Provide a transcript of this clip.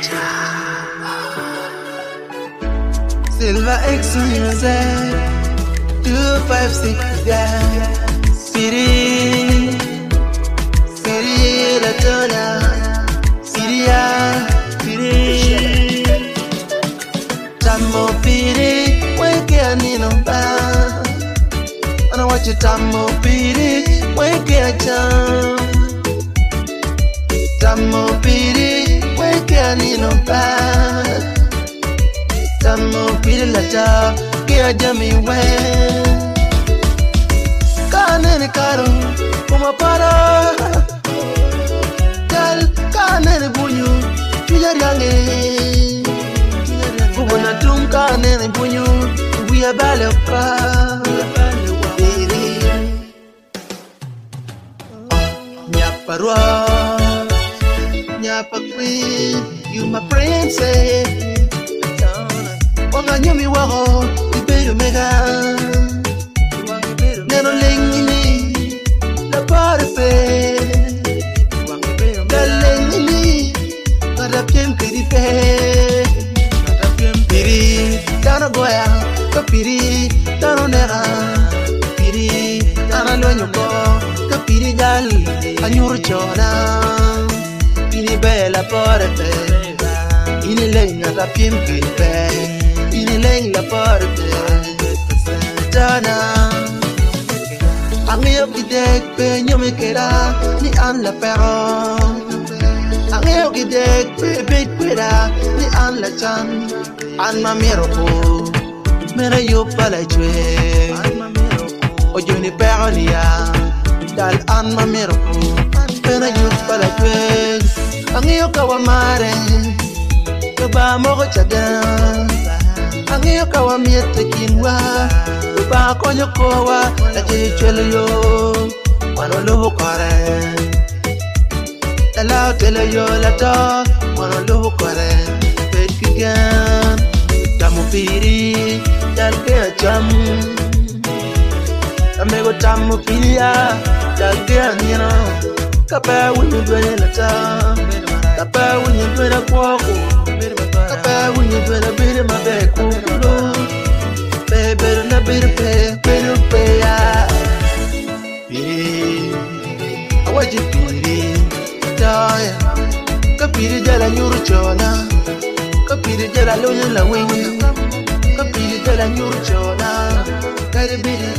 Silver X music 256 Siri la tona Siria Siri Tamo Piri weke anino ba Ana wachi Tamo Piri weke acham Tamo Piri weke anino ba Tamo Piri la ta Kia jami we Kanene karo Kuma para Kal kanene bunyu Tuyari yange Kubuna tum kanene bunyu Uya bale pa Nyapa rwa Nyapa queen You my princess Wanga nyumi wako Iberu mega Neno lengini La parepe Galengini Nada piem kiripe Piri Tano goya Kapiri Tano nera Piri Tano luanyoko Kapiri gal Anyur chona Pini bela parepe Ini leng nada piem kiripe Ini leng la parepe Tana Angeo kidek pe nyome kera Ni an la pero Angeo kidek pe bet kwera Ni an la chan An ma mero po Mera yo pala chwe Ojo ni pero ni ya Dal an ma mero po Mera yo pala chwe Angeo kawamare Kaba moko chagan Angeo kawa miete kinwa Uba konyo kowa La jiri chelo yo Wano luhu kore La lao telo yo la to Wano luhu kore Pet kigan Tamu piri Dal kea cham Amego tamu piri ya Dal kea nino Kapa wunyu dwenye la ta Kapa wunyu dwenye kwako Kapa wunyu dwenye bide mabeku Better na better pay ya Piri Awaji piri Daya Kapiri jala nyuru chona Kapiri jala lonya la wingi Kapiri jala nyuru chona Kari biri